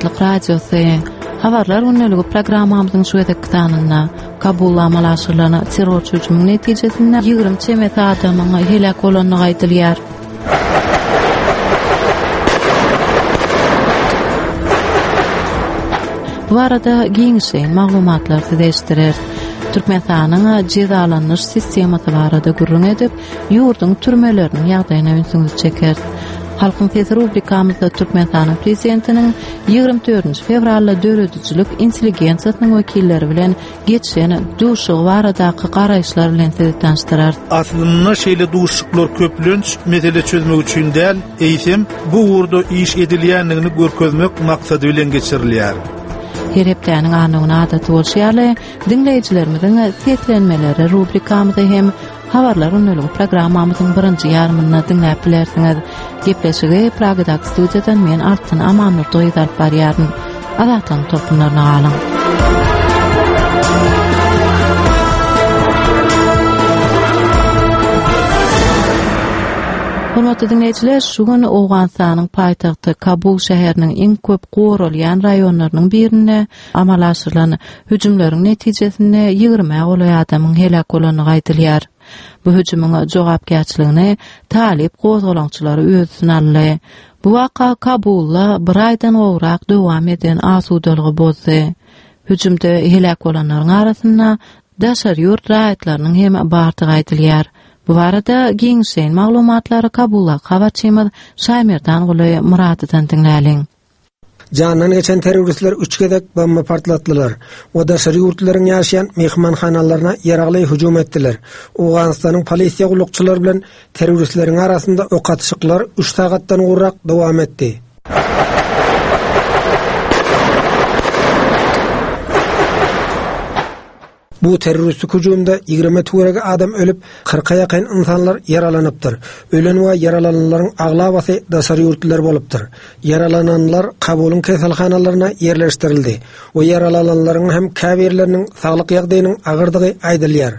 Azatlyk radiosu habarlar önneligi programmamyzyň şu edekdanynda Kabul amalaşylaryna terrorçy hüjümüň netijesinde 20 çemet adamyň helak bolanyny aýdylýar. Bu arada giňişen maglumatlar täzeşdirer. Türkmenistanyň cezalanýyş sistematy barada gurrun edip, ýurdun türmeleriniň ýagdaýyna ünsüňiz çeker. Halkyň Respublikamyzda Türkmenistanyň prezidentiniň 24 fevralda döredüçilik intelligensiýasynyň wekilleri bilen geçen duşugy baradaky garaýşlar bilen tanıştyrar. Aslında şeýle duşuklar köplünç mesele çözmek üçin däl, eýsem bu urda iş edilýändigini görkezmek maksady bilen geçirilýär. Her hepdäniň anygyna adaty bolýarly, dinleýijilerimiziň seslenmeleri rubrikamyzda hem habarlar önneligi programmamyzyň birinji ýarmyny dinläp bilersiňiz. Gepleşigi Pragadak studiýadan men Artyn Amanur doýdap barýaryn. Adatyn topunlaryna alyň. Hormatly dinleýijiler, şu gün Awganistanyň paýtagty Kabul şäheriniň iň köp goralýan raýonlarynyň birinde amalaşylan hüjümleriň netijesinde 20 goly adamyň helak bolanyny aýdylýar. Bu hüjümüň jogapkärçiligini talip gozgalançylary özüne aldy. Bu waka Kabulda bir aýdan gowrak dowam eden asudalygy bozdy. Hüjümde helak bolanlaryň arasynda daşary ýurt raýatlarynyň hem bardygy aýdylýar. Bu arada giňişen maglumatlary Kabulda habarçymyz Şaýmerdan goly Muradydan dinläliň. Janan geçen teröristler 3 gedek bomba partlatdılar. O da şary ýurtlaryň ýaşaýan mehmanhanalaryna ýaragly hüjüm etdiler. Awganistanyň polisiýa gulukçylary bilen teröristleriň arasynda ok atışyklar 3 sagatdan gurrak dowam etdi. Bu teröristlik hüjümde 20 türege adam ölüp 40'a ýakyn insanlar yaralanypdyr. Ölen we yaralananlaryň aglabasy daşary ýurtlar bolupdyr. Yaralananlar Kabulun keselhanalaryna ýerleşdirildi. O yaralananlaryň hem käbirleriniň saglyk ýagdaýynyň agyrdygy aýdylýar.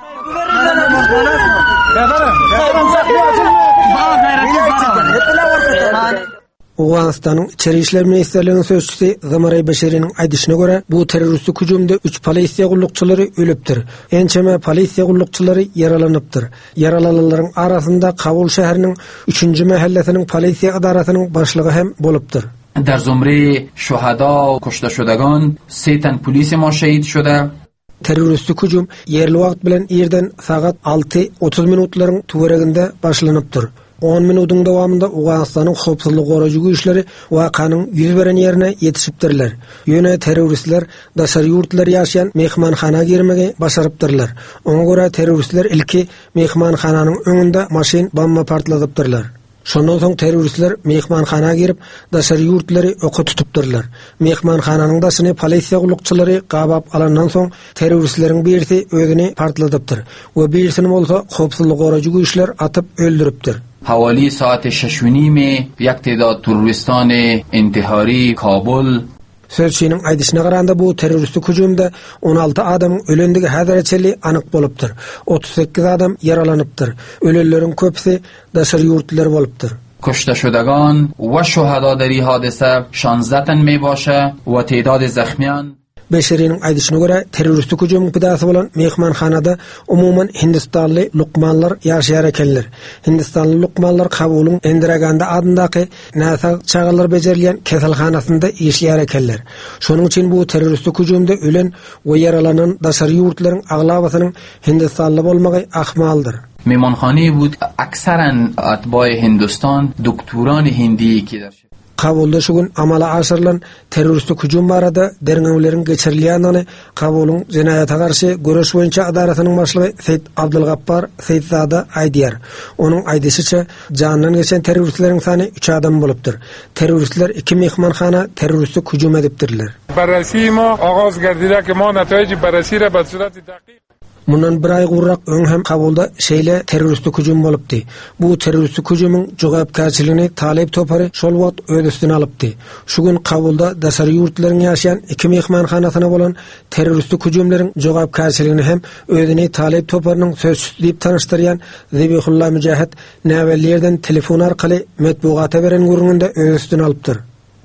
Awganistanyň Içeri işler ministrliginiň sözçüsi Zamaray Beşeriň aýdyşyna görä, bu teröristlik hüjümde 3 polisiýa gullukçylary ölüpdir. Ençeme polisiýa gullukçylary yaralanypdyr. Yaralananlaryň arasynda Kabul şäheriniň 3-nji mahallesiniň polisiýa idarasynyň başlygy hem bolupdyr. در زمره شهدا و کشته شدگان 3 تن پلیس ما شهید شده. Teröristlik hüjüm yerli wagt bilen ýerden sagat 6:30 minutlaryň töwereginde başlanypdyr. 10 minutyň dowamında Awganistanyň howpsuzlyk goraýjy güýçleri wakanyň ýüz beren ýerine ýetişipdirler. Ýöne teröristler daşary ýurtlar ýaşaýan mehmanhana girmegi başarypdyrlar. Oňa görä teröristler ilki mehmanhananyň öňünde maşin bomba partlatypdyrlar. Şondan soň teröristler mehmanhana girip daşary ýurtlary oka tutupdyrlar. Mehmanhananyň daşyny polisiýa gulukçylary gabap alandan soň teröristleriň birisi özüni partlatypdyr. We birisini bolsa howpsuzlyk goraýjy güýçler atyp öldüripdir. حوالی ساعت 6:30 یک تعداد تروریستان انتحاری کابل Sözçüniň aýdyşyna garanda bu teröristlik hüjümde 16 adamyň ölendigi häzirçeli anyk bolupdyr. 38 adam yaralanypdyr. Ölenleriň köpüsi daşary ýurtlar bolupdyr. کشته شدگان و شهدا در این حادثه 16 تن می باشه و تعداد زخمیان. Beşeriň aýdyşyna görä teröristlik hüjümüň pidasy bolan mehmanhanada umumyň Hindistanly lukmanlar ýaşaýar ekenler. Hindistanly lukmanlar Kabulun Endiraganda adyndaky näsa çagalar bejerilýän keselhanasynda ýaşaýar ekenler. Şonuň üçin bu teröristlik hüjümde ölen we yaralanan daşary ýurtlaryň aglabasynyň Hindistanly bolmagy ahmaldyr. میمانخانه بود اکثرا اتباع هندوستان دکتران هندی ki der. Kabulda şu gün amala aşyrylan teröristlik hüjüm barada derňewleriň geçirilýändigini Kabulun jenayata garşy göreş boýunça adarasynyň başlygy Seýid Abdulgappar Seýidzada aýdýar. Onuň aýdysýça janyny geçen teröristleriň sany 3 adam bolupdyr. Teröristler 2 mehmanhana teröristlik hüjüm edipdirler. Barasi ma agaz gardida ki ma nataýy barasi ra ba surati daqiq Mundan bir ay gurrak öň hem Kabulda şeýle teröristlik hüjüm bolupdy. Bu teröristlik hüjümüň jogapkärçiligini Talip Topary şol wagt öz üstüne alypdy. Şu gün Kabulda daşary ýurtlaryň ýaşaýan 2 mehmanhanasyna bolan teröristlik hüjümleriň jogapkärçiligini hem özüni Talip Toparynyň sözçüsü diýip tanışdyrýan Zebihullah Müjahid näwellerden telefon arkaly metbuata beren gurrunda öz üstüne alypdyr.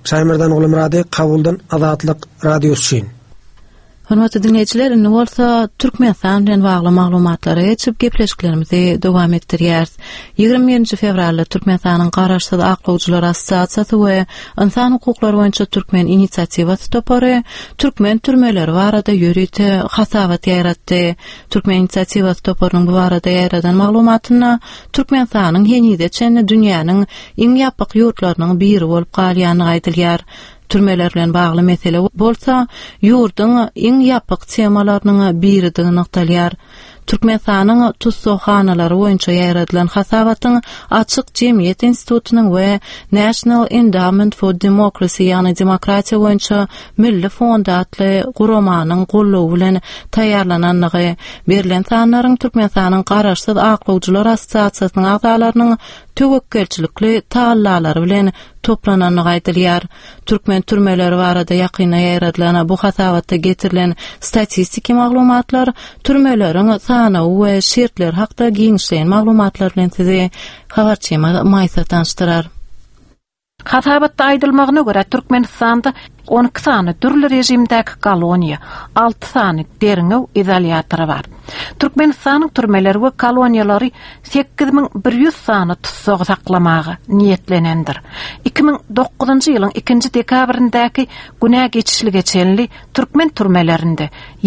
Şaymerdan Gulumradi Kabuldan Azatlyk radiosu için. Hörmetli dinleyijiler, indi bolsa Türkmenistan bilen bagly maglumatlara geçip gepleşiklerimizi dowam etdirýäris. 27 fevralda Türkmenistanyň Garaşsyz aklawjylar assosiasiýasy we insan hukuklary boýunça Türkmen inisiatiwasy topary Türkmen türmeleri barada ýörüýte hasabat ýaratdy. Türkmen inisiatiwasy toparynyň bu barada ýaradan maglumatyna Türkmenistanyň henide çenli dünýäniň iň ýapyk ýurtlarynyň biri bolup galýany aýdylýar. Türmeler bilen bagly mesele bolsa, ýurdyň iň ýapyk temalarynyň biridigini noktalýar. Türkmenistanyň tuzsoxhanalary boýunça ýaradylan hasabatyň Açyk Jemgyýet Institutynyň we National Endowment for Democracy ýani demokratiýa boýunça Milli Fond adly guramanyň gollugy bilen taýýarlananlygy, berilen sanlaryň Türkmenistanyň Garaşsyz aklawjylar assosiasiýasynyň agzalarynyň töwekkilçilikli taallary bilen toplananlygy aýdylýar. Türkmen türmeleri barada ýakyna ýaradylan bu hasabatda getirilen statistik maglumatlar türmeleriň sany we şertler hakda giňişleýän maglumatlar bilen sizi habarçyma maýsa tanıştyrar. Hasabatda aýdylmagyna görä Türkmenistanda 12 sany türli rejimdäki koloniýa, 6 sany deriňew izolýatory bar. Türkmenistanyň türmeleri we koloniýalary 8100 sany tutsog saklamagy niýetlenendir. 2009-njy ýylyň 2-nji dekabryndaky günä geçişlige çenli Türkmen türmelerinde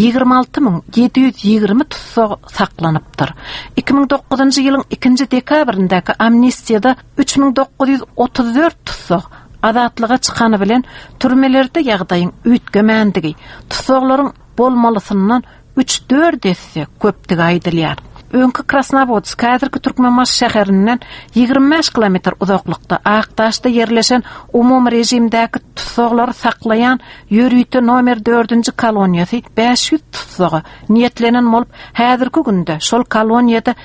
26720 tutsog saklanypdyr. 2009-njy ýylyň 2-nji dekabryndaky amnestiýada 3934 tutsog azatlyga çykany bilen türmelerde ýagdaýyň üýtgemendigi, tutsoglaryň bolmalysyndan 3-4 esse köpdigi aýdylýar. Öňkü Krasnodar häzirki Türkmenmaş şäherinden 25 kilometr uzaklykda Aktaşda ýerleşen umum rejimdäki tutsoglary saklayan ýörüýte nomer 4-nji koloniýasy 500 tutsogy niýetlenen bolup, häzirki günde şol koloniýada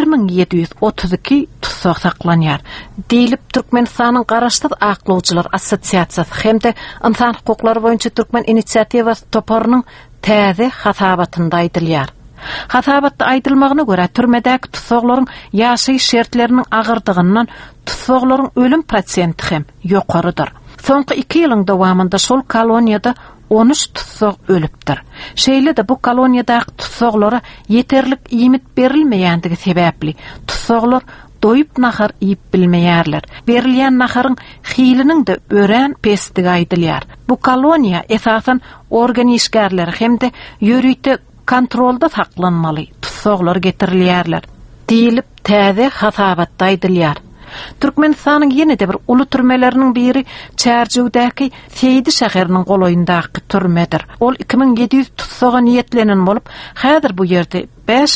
1732 tutsog saklanýar. Diýilip Türkmenistanyň Garaşsyz aklawjylar assosiasiýasy hemde insan hukuklary boýunça Türkmen inisiatiwasy toparynyň täze hasabatynda aýdylýar. Hasabatda aýdylmagyna görä türmedäki tutsoglaryň ýaşy şertleriniň agyrdygynyň tutsoglaryň ölüm prosenti hem ýokarydyr. Soňky 2 ýylyň dowamında şol koloniýada 13 tutsog ölüpdir. Şeýle-de bu koloniýadaky tutsoglary ýeterlik iýmit berilmeýändigi sebäpli tutsoglar doyup nahar iyip bilmeýärler. Berilýän naharyň hiliniň de ören pesdigi aýdylýar. Bu koloniýa esasan organ işgärleri hemde ýörüýte kontrolda saklanmaly tutsoglar getirilýärler. Diýilip täze hasabatda aýdylýar. Türkmenistanyň ýene-de bir uly türmeleriniň biri Çärjewdäki Seydi şäheriniň goloýundaky türmedir. Ol 2700 tutsoga niýetlenen bolup, häzir bu ýerde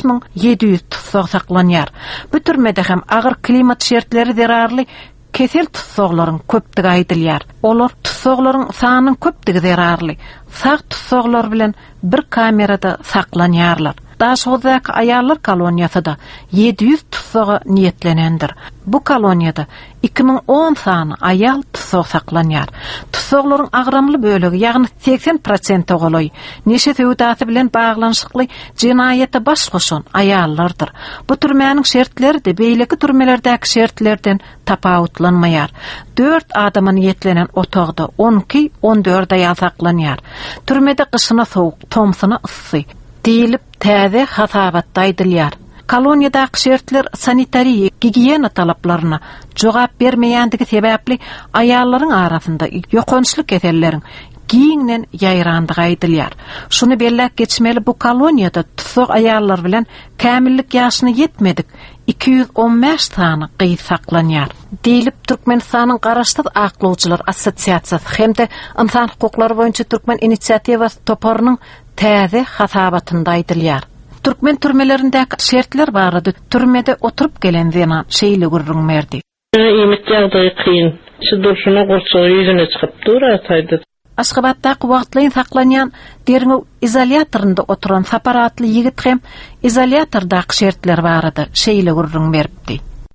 5700 tutsog saklanýar. Bu türmede hem agyr klimat şertleri zerarly kesel tutsoglaryň köpdigi aýdylýar. Olar tutsoglaryň sanynyň köpdigi zerarly. Sag tutsoglar bilen bir kamerada saklanýarlar. Daşozaky aýallar koloniýasynda 700 tutsoga niýetlenendir. Bu koloniýada 2010 sany aýal tutsog saklanýar. Tutsoglaryň agramly bölegi, ýagny 80% ogoloy, neşe söwdasy bilen baglanyşykly jinaýata baş goşan aýallardyr. Bu türmäniň şertleri de beýleki türmelerdäki şertlerden tapawutlanmaýar. 4 adama niýetlenen otagda 12-14 aýal saklanýar. Türmede gyşyna sowuk, tomsyna ysy diýilip täze hasabatda aýdylýar. Koloniýadaky şertler sanitariýa, gigiyena talaplaryna jogap bermeýändigi sebäpli aýallaryň arasynda ýokançly keselleriň giňden ýaýrandygy aýdylýar. Şunu belläp geçmeli, bu koloniýada tutsog aýallar bilen kämillik ýaşyna ýetmedik 215 sany gyýy saklanýar. Diýilip Türkmenistanyň Garaşsyz aklawjylar assosiasiýasy hemde insan hukuklary boýunça Türkmen inisiatiwasy toparynyň täze hasabatynda aýdylýar. Türkmen türmelerindäki şertler barada türmede oturup gelen zenan şeýle gürrüňmerdi. Iýmet ýagdaý kyn. Şu durşuna gorçagy ýüzüne çykyp duraýdy. Aşgabatdaky wagtlaryň saklanýan deriňew izolýatorynda oturan saparatly ýigit hem izolýatordaky şertler barada şeýle gürrüňmerdi.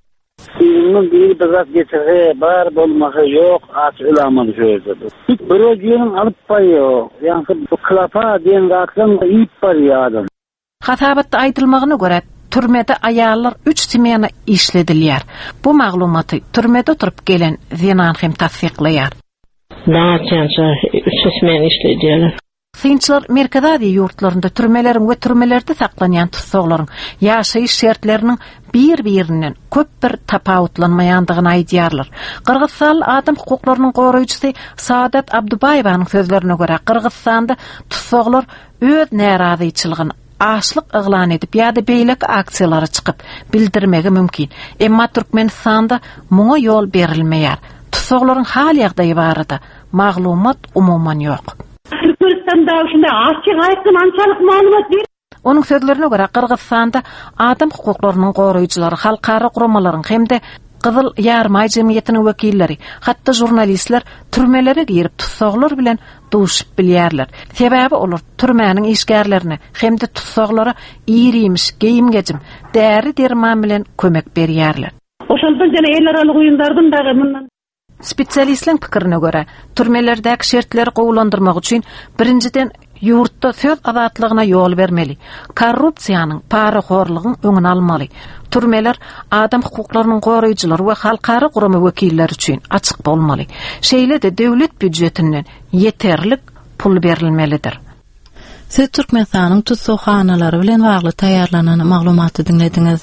Bunun bir biraz geçirge bar bolmagy ýok, aç ulamaly şöýdi. Bir öýüň alyp baýýar. Ýa-ni bu klapa diýen zatdan ýyp barýar. Hasabatda aýdylmagyna görä türmede aýallar 3 semana işledilýär. Bu maglumaty türmede oturup gelen zenan hem tasdiqlaýar. Dağıtyanca sesmen işlediler. Kıyınçılar Merkezadi yurtlarında türmelerin ve türmelerde saklanan tutsoglaryň ýaşaýyş şertleriniň bir-birinden köp bir tapawutlanmaýandygyn aýdýarlar. Kırgızstan adam hukuklarynyň goraýjysy Saadat Abdubayewaň sözlerine görä Kırgızstanda tutsoglar öz närazyçylygyny açlyk yglan edip ýa-da beýlek aksiýalara çykyp bildirmegi mümkin. Emma Türkmenistanda muňa ýol berilmeýär. Tutsoglaryň hal ýagdaýy barada maglumat umuman ýok. Türkmenistanda şunda açyk aýtdym ançalyk maglumat ber. Onun sözlerine göre Kırgızstanda adam hukuklarynyň goraýjylary, halkara guramalaryň hemde Kızıl Yarmay Jemgyýetiniň wekilleri, hatda jurnalistler türmelere girip tutsoglar bilen duşup bilýärler. Sebäbi olar türmäniň işgärlerini hemde tutsoglara ýyrymış, geyim-gejim, däri derman bilen kömek berýärler. Oşondan jana el aralyk oýunlardan dagy mundan Spesialistlerin pikirine göre türmelerdäki şertleri gowulandyrmak üçin birinciden yurtda söz azatlygyna ýol bermeli. Korrupsiýanyň, paraxorlygyň öňüni almaly. Türmeler adam hukuklarynyň goraýjylary we halkara gurama wekilleri üçin açyk bolmaly. Şeýle-de döwlet büdjetinden ýeterlik pul berilmelidir. Siz Türkmenistanyň tutsoghanalary bilen bagly taýýarlanan maglumaty dinlediňiz.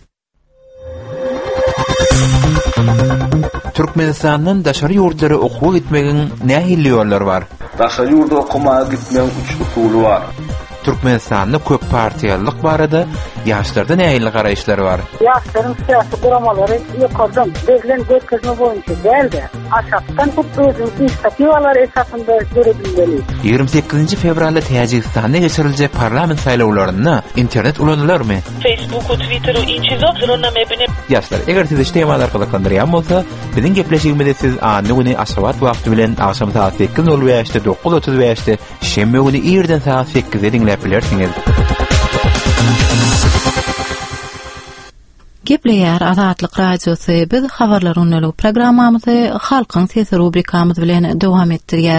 Türkmenistanyň daşary ýurtlary okuwa gitmegiň nähili ýollar bar? Daşary ýurda okumaga gitmegiň 3 usuly bar. Türkmenistanyň köp partiýalyk barada ýaşlarda nähili garaýşlary bar? Ýaşlaryň syýasy guramalary ýokardan berilen götközme boýunça däldi. Aşakdan özüň inisiatiwalary esasında görebilmeli. 28 fevralda Täjikistanda geçiriljek parlament saýlawlaryna internet ulanýarmy? Facebook, Twitter, Inçizo, Zroname bine. Ýaşlar, eger siz iştemalar arkalykandyran bolsa, biziň gepleşigimizde siz any güni aşabat wagty bilen akşam saat 8:05-de 9:35-de şemme güni ýerden saat 8-de dinläp bilersiňiz. Gepleýär Azatlyk radiosy biz habarlar öňlegi programmamyzy halkyň sesi rubrikamyz bilen dowam etdirýär.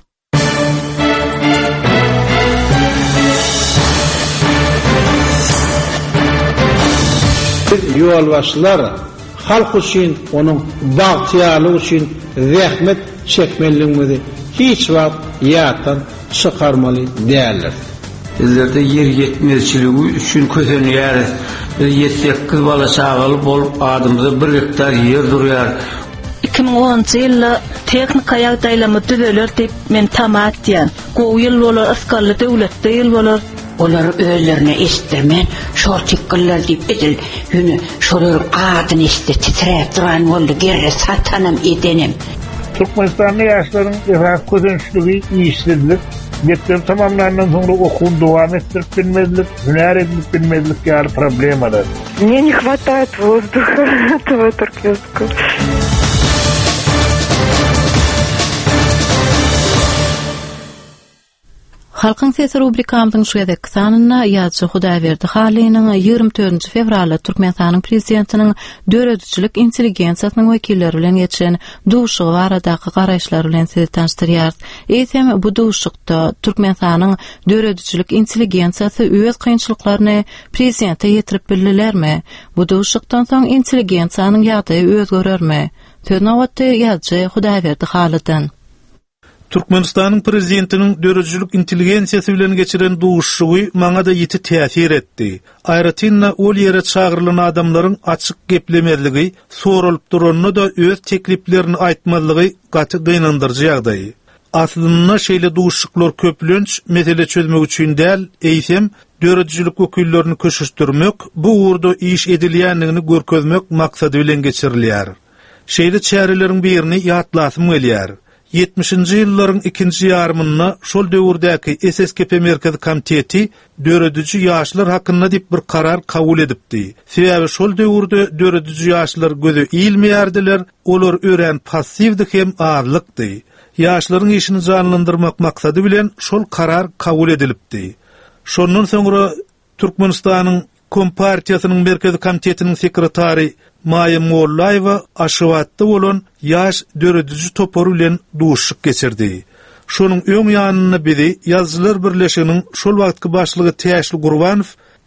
Ýolbaşçylar halk üçin, onuň bagtýarlygy üçin zähmet çekmeliligini hiç wagt ýatdan çykarmaly däldir. Bizlerde yer yetmezçiligi üçin kösenýär. 7-8 bala çagaly bolup adymyza 1 hektar yer durýar. 2010 ýylda teknik ýagdaýlamy düzeler diýip men tamat diýen. Gowy ýyl bolar, asgarly döwletde ýyl bolar. Olar özlerine istirmen, şol tikgiller diýip edil. Ýöne şolaryň adyny istir titrep duran boldy, gerre satanam edenim. Türkmenistanyň ýaşlaryň ifrat közençligi ýyşdirlik, mekdep tamamlanandan soňra okuwny dowam etdirip bilmezlik, hünär edip bilmezlik ýaly problemalar. Мне не хватает воздуха этого туркменского. Halkyň sesi rubrikamyzyň şu ýerdeki sanyna ýazgy Hudaýberdi Halynyň 24 fevralda Türkmenistanyň prezidentiniň döredçilik intelligensiýasynyň wekilleri bilen geçen duşugy baradaky garaýşlary bilen sizi tanıştyrýar. Eýsem bu duşukda Türkmenistanyň döredçilik intelligensiýasy öz kynçylyklaryny prezidente ýetirip bildilermi? Bu duşukdan soň intelligensiýanyň ýagdaýy özgerermi? Tönawatdy ýazgy Hudaýberdi Halydan. Türkmenistanyň prezidentiniň döredçilik intelligensiýasy bilen geçiren duşugy maňa da ýeti täsir etdi. Aýratynda ol ýere çagyrılan adamlaryň açyk geplemeligi, soralyp duranyna da öz tekliplerini aýtmalygy gaty gynandyrjy ýagdaý. Aslynda şeýle duşuklar köplenç mesele çözmek üçin däl, eýsem döredçilik wekillerini köşüşdirmek, bu urda iş edilýänligini görkezmek maksady bilen geçirilýär. Şeýle çäreleriň birini ýatlasym gelýär. 70-nji ýyllaryň ikinji ýarmyna şol döwürdäki SSKP Merkezi Komiteti döredüji ýaşlar hakynda diýip bir karar kabul edipdi. Sebäbi şol döwürde döredüji ýaşlar göze iýilmeýärdiler, olar ören passivdi hem azlykdy. Ýaşlaryň işini janlandyrmak maksady bilen şol karar kabul edilipdi. Şondan soňra Türkmenistanyň Kompartiýasynyň Merkezi Komitetiniň sekretary Maýa Mollaýewa aşywatda bolan ýaş döredüji topary bilen duşuk geçirdi. Şonuň öň ýanyna biri Ýazgylar Birleşiginiň şol wagtky başlygy Täşli Gurbanow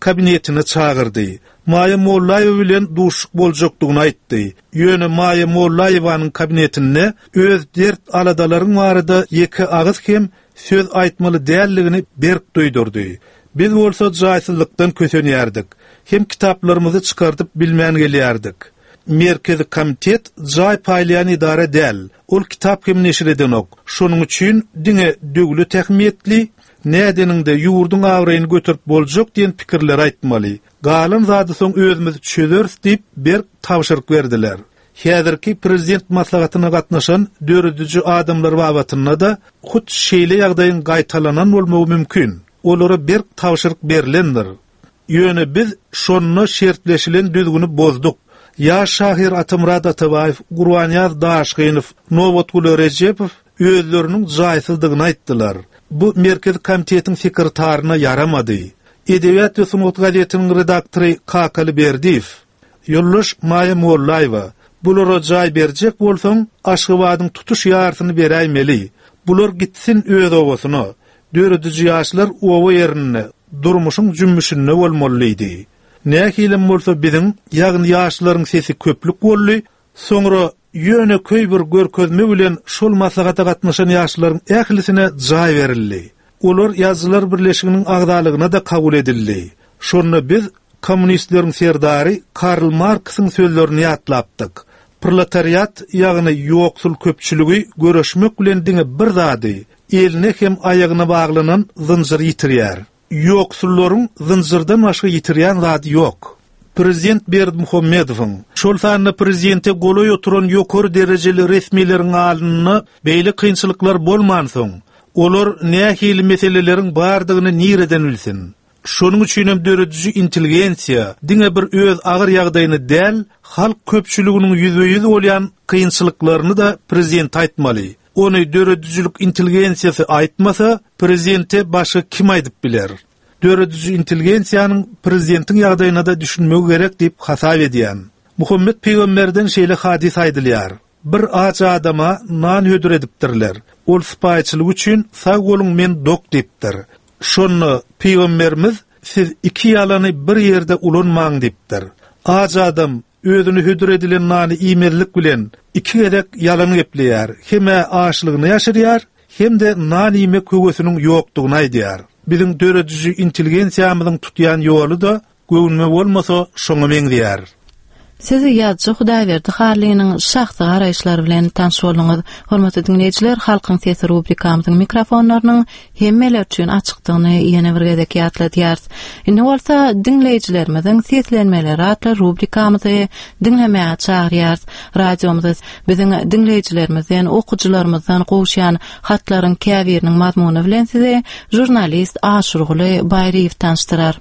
kabinetine çağırdı. Maya Mollayev bilen duşuk boljakdygyny aýtdy. Ýöne Maya Mollayewaň kabinetinde öz dert aladalaryň barada ýeki agyz hem söz aýtmaly dälligini berk duýdurdy. Biz bolsa jaýsızlykdan kösenýärdik. Hem kitaplarymyzy çykardyp bilmän gelýärdik. Merkezi komitet jaý paýlayan idara däl. Ol kitap hem neşir edenok. Şonuň üçin diňe dögli tähmiýetli nädeninde ýurdun awraýyny götürüp boljak diýen pikirler aýtmaly. Galyn zady soň özümizi çözeriz diýip bir tawşyryk berdiler. Häzirki prezident maslahatyna gatnaşan döredüji adamlar babatyna da hut şeýle ýagdaýyň gaýtalanan bolmagy mümkin. Olara bir tawşyryk berilendir. Ýöne biz şonu şertleşilen düzgünü bozduk. Ya Şahir Atymrad Atabayev, Gurbanýaz Daşgynow, Nowotgul Rejepow özleriniň jaýsızdygyny aýtdylar. Bu merkezi komitetiň sekretaryna yaramady. Edebiýat we Sunat gazetiniň redaktory Kakali Berdiýew, ýoldaş Maya Mollayewa, bulara jaý berjek bolsaň Aşgabatyň tutuş ýarsyny beräýmeli. Bular gitsin öz owasyna. Döredüji ýaşlar owa ýerine, durmuşyň jümmüşine bolmalydy. Näkilen bolsa biziň ýagny ýaşlaryň sesi köplük boldy. Soňra ýöne köý bir görkezme bilen şol maslahata gatnaşan ýaşlaryň ählisine jaý berildi. Olar ýazgylar birleşiginiň agdalygyna da kabul edildi. Şonu biz kommunistleriň serdary Karl Marxyň sözlerini ýatlapdyk. Proletariat ýagny ýoksul köpçüligi göreşmek bilen diňe bir zady, eline hem aýagyna baglanan zynjyr ýitirýär. Ýoksullaryň zynjyrdan başga ýitirýän zady ýok. Prezident Berdimuhammedowyň şol sanyna prezidente goloý oturan ýokary derejeli resmiýleriň alynyny beýle kynçylyklar bolman soň, olar nähili meseleleriň bardygyny nireden bilsin. Şonuň üçin hem döredüji intelligensiýa diňe bir öz agyr ýagdaýyny däl, halk köpçüliginiň ýüzüýüz bolýan kynçylyklaryny da prezident aýtmaly. Ony döredüjilik intelligensiýasy aýtmasa, prezidente başga kim aýdyp biler? Döredüji intelligensiýanyň prezidentiň ýagdaýyna da düşünmegi gerek diýip hasap edýän. Muhammed Peýgamberden şeýle hadis aýdylýar. Bir aç adama nan hödür edipdirler. Ol spaýçylyk üçin sag boluň men dok diýipdir. Şonu Peýgamberimiz siz iki ýalany bir ýerde ulanmaň diýipdir. Aç adam özüni hödür edilen nany iýmerlik bilen iki gerek ýalan gepleýär. Hem aşlygyny ýaşyrýar, hem de nan iýme köwesiniň ýokdugyny aýdýar. Biziň döredüji intelligensiýamyzyň tutýan ýoly da göwnme bolmasa şoňa meňdýär. Sizi ýazgy Hudaýberdi Harlynyň şahsy garaýşlary bilen tanış bolňyz. Hormatly dinleýijiler, Halkyň sesi rubrikamyzyň mikrofonlarynyň hemmeler üçin açykdygyny ýene bir gezek ýatladýar. Indi bolsa dinleýijilerimiziň seslenmeleri atly rubrikamyzy dinlemäge çagyrýar. Radiomyz biziň dinleýijilerimizden, okuwçylarymyzdan gowşan hatlaryň käbiriniň mazmuny bilen sizi jurnalist Aşurguly Baýriew tanıştyrar.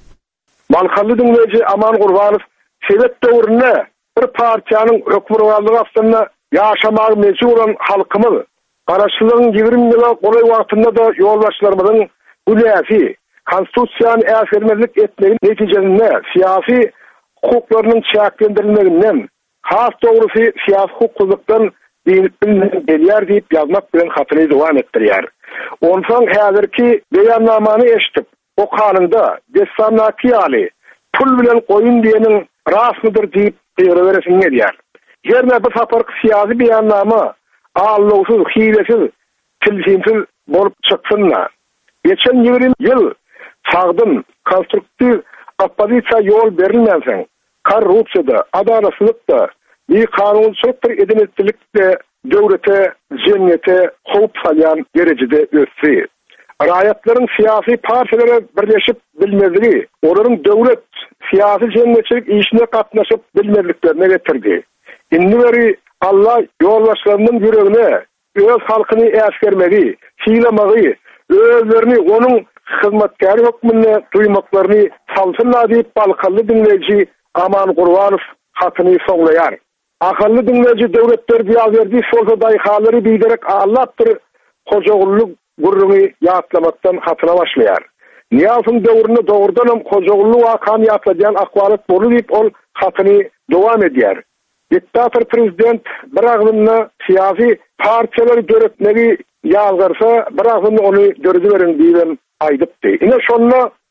Balkaly dinleýiji Aman Gurbanow sebep döwründe bir partiýanyň hökümranlygy aslynda ýaşamagy mecbur bolan halkymyz garaşlygyň 20 ýyla golay wagtynda da ýoldaşlarymyzyň bu näfi konstitusiýany äsgermezlik etmegi netijesinde siyasi hukuklarynyň çäklendirilmeginden has dogrusy siyasi hukuklukdan gelýär diýip ýazmak bilen hatyny dowam etdirýär. Onsoň häzirki beýannamany eşitip o kanunda dessannaky ýaly pul bilen goýun diýeniň rasmydyr diýip beýreberesiň edýär. Ýerine bir saparky siyasi beýannama allygysyz, hilesiz, tilsimsiz bolup çyksyna. Geçen 20 ýyl sagdym konstruktiw oppozisiýa ýol berilmänseň, korrupsiýada, adalatsızlykda, bir kanunçylyk edenetlikde döwlete, jemgyýete howp salýan derejede össi. Raýatlaryň siyasi partiýalary birleşip bilmezligi, olaryň döwlet siyasi jemgyýetçilik işine gatnaşyp bilmezliklerine getirdi. Indi beri Allah ýoldaşlarynyň ýüregine öz halkyny äsgermegi, hiýlemagy, özlerini onun hyzmatkary hökmüne duýmaklaryny salsynlar diýip balkaly dinleýiji Aman Gurbanow hatyny soňlaýar. Akally dinleýiji döwletler biýaz berdi, şolsa daýhalary biderek Allah'tyr hojagulluk gurruny ýatlamakdan hatyna başlaýar. Niýasyň döwründe dogrudan hem hojagulluk wakan ýatlajan akwalat bolu diýip ol hatyny dowam edýär. Diktator prezident bir agzymna siyasi partiýalary döretmegi ýazgarsa, bir agzymna ony dördi berin diýen aýdypdy. Ine şonda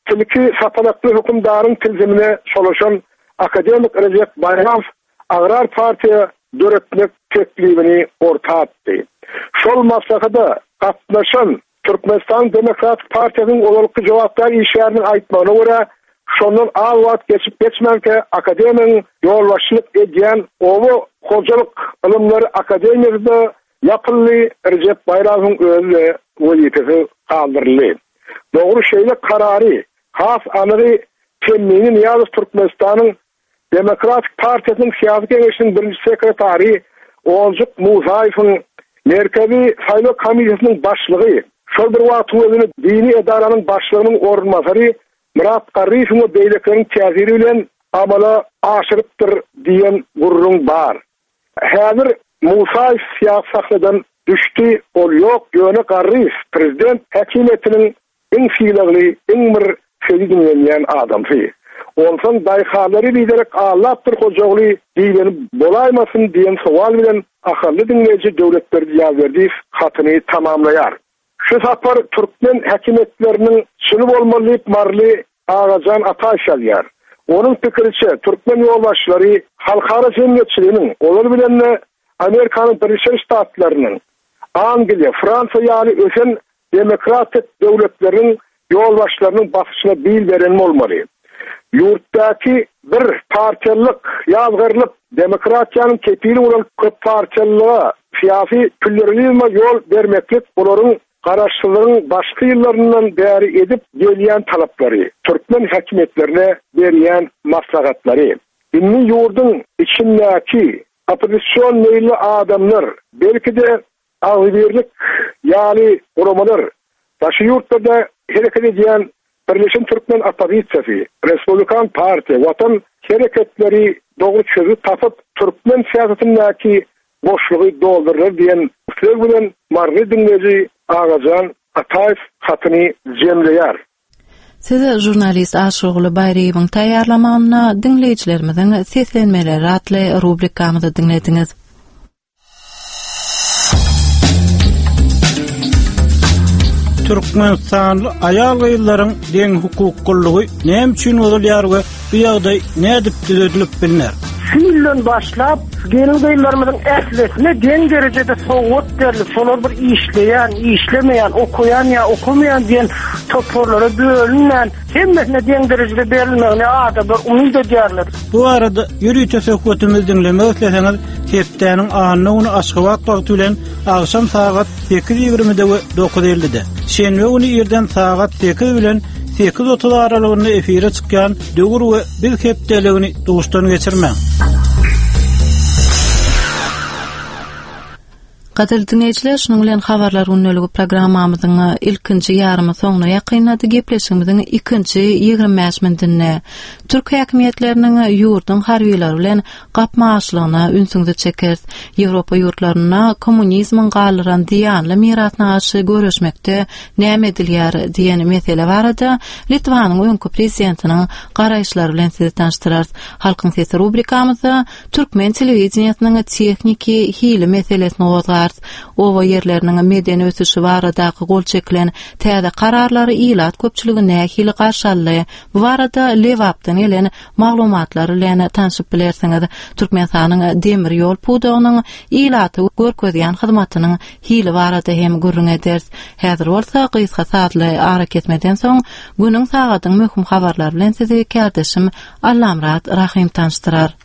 tilki sapalaklı hükümdarın tilzimine çalışan akademik Recep Bayram Agrar Partiya döretmek teklifini orta attı. Şol maslahada katnaşan Türkmenistan Demokratik Partiyasının olalıklı cevaplar işlerinin aytmağına göre şonun ağvat geçip geçmenke akademinin yolbaşılık ediyen ovu hocalık ılımları akademiyada yapılı Recep Bayram'ın özü vazifesi kaldırılı. Doğru şeyle kararı has anırı temminin yalnız Türkmenistan'ın Demokratik Partiyasının siyasi kengeşinin birinci sekretari Oğuzcuk Musayev'in Merkezi Saylo Komisyasının başlığı şol bir wagt özüni dini edaranın başlığının orunmasarı Murat Qarif'in beyleklerin teziri bilen amala aşırıptır diyen gurrun bar. Hazır Musayev siyasi sahladan düştü, ol yok yöne Qarif prezident hakimiyetinin en fiilagli, en mir sözü dinleyen adamsı. Onsan dayxaları bilerek Allah'tır hocağlı diyeni bolaymasın diyen sual bilen akıllı dinleyici devletleri cevap verdiği hatını tamamlayar. Şu sapar Türkmen hakimiyetlerinin sınıf olmalıp marlı Ağacan Ataşalyar. Onun fikriçe Türkmen yolbaşları halkara cemiyetçiliğinin olur bilenle Amerika'nın Birleşik Ştatlarının Angliya, Fransa yani ösen demokratik devletlerin yolbaşlarının basışına bil verenme olmalı. Yurttaki bir partiyalık, yazgırlık, demokratiyanın kepili olan köp partiyalılığa siyasi pluralizme yol vermeklik bunların Qaraşçılığın başka yıllarından beri edip geliyen talapları, Türkmen hakimiyetlerine veriyen maslahatları, ünlü yurdun içindeki opozisyon meyilli adamlar, belki de ağzıbirlik yani oromalar, başı yurtlarda hareket ediyen Birleşen Türkmen Opozisiyası, Respublikan Parti, Vatan hareketleri doğru çözü tapıp Türkmen siyasetindeki boşluğu doldurur diyen sevgilen marlı dinleyici Ağacan Ataev hatını cemleyar. Size jurnalist Aşoğlu Bayriyev'in tayarlamağına dinleyicilerimizin seslenmeleri adlı rubrikamızı dinlediniz. Türkmenistanlı ayal gıyılların den hukuk kulluğu nem üçün olulýar we bu ýagdaý nädip düzeltilip bilinär. Şundan başlap gelin gıyıllarımızın eslesine den derecede soğut derli, solar bir işlemeyen, okuyan ya okumayan diyen toporlara bölünen, hemmesine den derecede berilmeğine adamlar umid edýärler. Bu arada ýürüýi teşekkürimizi dinlemek isleseňiz, hepdäniň anyny Aşgabat wagty bilen agşam saat 8:20-de we 9:50-de. Şenbe günü ýerden saat 8 bilen 8:30 aralygynda efire çykýan döwür we biz hepdeligini duşdan geçirmäň. Qadir dinleyiciler, şunun bilen habarlar unnölügi programmamyzyň ilkinji ýarymy soňuna ýakynlady. Gepleşigimiziň ikinji 25 minitine Türk häkimetleriniň ýurdun harbiýleri bilen gapmaşlygyna ünsüňde çekers. Ýewropa ýurtlaryna kommunizmiň galyran diýanly mirasnaşy görüşmekde näme edilýär diýen mesele barada Litvanyň öňkü prezidentiniň garaýşlary bilen sizi tanıştyrar. Halkyň sesi rubrikamyzda Türkmen telewizionynyň tekniki hili meselesini gozgar. Owa ýerleriniň medeni ösüşi baradaky gol çekilen täze kararlary ilat köpçüligi nähili garşy aldy. Bu barada Lewapdan gelen maglumatlar bilen tanışyp bilersiňiz. Türkmenistanyň demir ýol pudagynyň ilaty görkezýän hyzmatynyň hili barada hem gurrun eders. Häzir bolsa gysga saatly ara ketmeden soň günüň sagatyň möhüm habarlar bilen sizi kärdeşim Allamrat Rahim tanıştyrar.